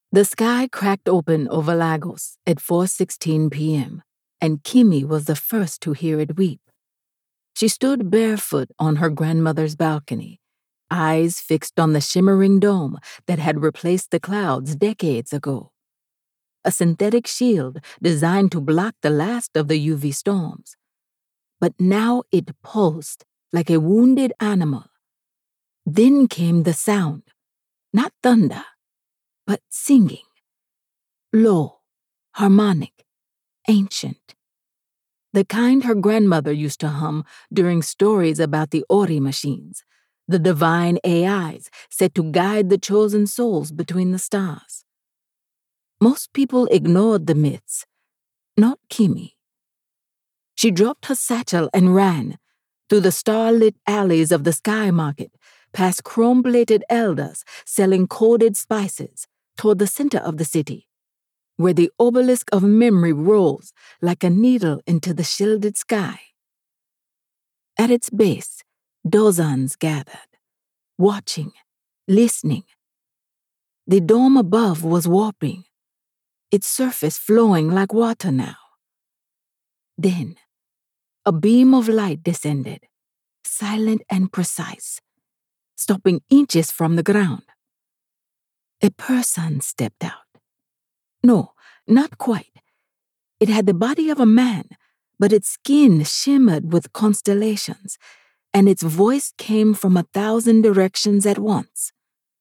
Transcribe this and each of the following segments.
The sky cracked open over Lagos at 4:16 p.m., and Kimi was the first to hear it weep. She stood barefoot on her grandmother's balcony, eyes fixed on the shimmering dome that had replaced the clouds decades ago. A synthetic shield designed to block the last of the UV storms. But now it pulsed like a wounded animal. Then came the sound, not thunder, but singing. Low, harmonic, ancient. The kind her grandmother used to hum during stories about the Ori machines, the divine AIs set to guide the chosen souls between the stars. Most people ignored the myths, not Kimi. She dropped her satchel and ran through the starlit alleys of the Sky Market, past chrome-plated elders selling coded spices, toward the center of the city, where the obelisk of memory rolls like a needle into the shielded sky. At its base, dozens gathered, watching, listening. The dome above was warping, its surface flowing like water now. Then, a beam of light descended, silent and precise, stopping inches from the ground. A person stepped out. No, not quite. It had the body of a man, but its skin shimmered with constellations, and its voice came from 1,000 directions at once.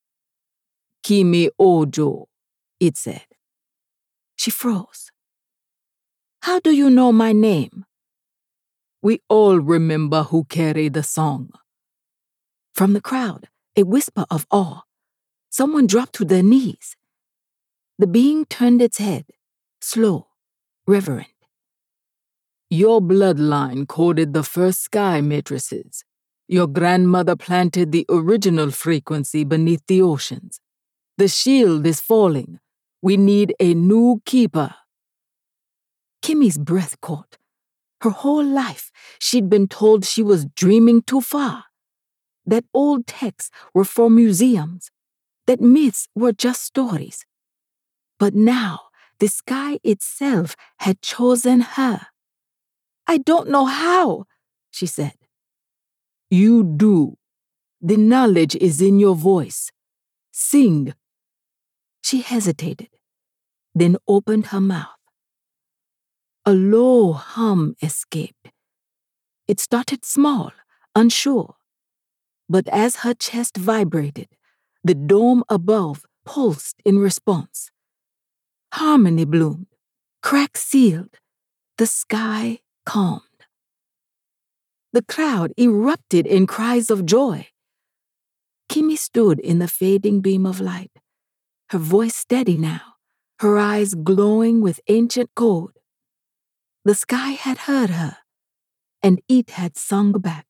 "Kimi Ojo," it said. She froze. "How do you know my name?" "We all remember who carried the song." From the crowd, a whisper of awe. Someone dropped to their knees. The being turned its head, slow, reverent. "Your bloodline coded the first sky matrices. Your grandmother planted the original frequency beneath the oceans. The shield is falling. We need a new keeper." Kimi's breath caught. Her whole life, she'd been told she was dreaming too far, that old texts were for museums, that myths were just stories. But now, the sky itself had chosen her. "I don't know how," she said. "You do. The knowledge is in your voice. Sing." She hesitated, then opened her mouth. A low hum escaped. It started small, unsure. But as her chest vibrated, the dome above pulsed in response. Harmony bloomed, cracks sealed, the sky calmed. The crowd erupted in cries of joy. Kimi stood in the fading beam of light, her voice steady now, her eyes glowing with ancient code. The sky had heard her, and it had sung back.